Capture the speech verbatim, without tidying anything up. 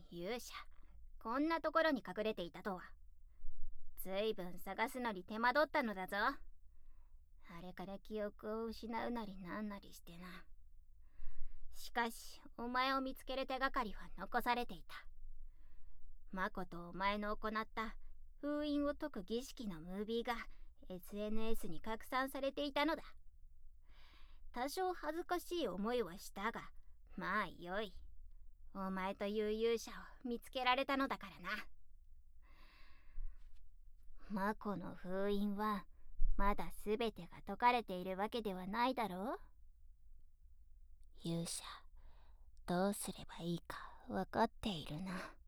勇者、こんなところに隠れていたとは。ずいぶん探すのに手間取ったのだぞ。あれから記憶を失うなりなんなりしてな。しかしお前を見つける手がかりは残されていた。まことお前の行った封印を解く儀式のムービーが エスエヌエス に拡散されていたのだ。多少恥ずかしい思いはしたが、まあよい。お前という勇者を見つけられたのだからな。マコの封印はまだ全てが解かれているわけではないだろう。勇者、どうすればいいか分かっているな。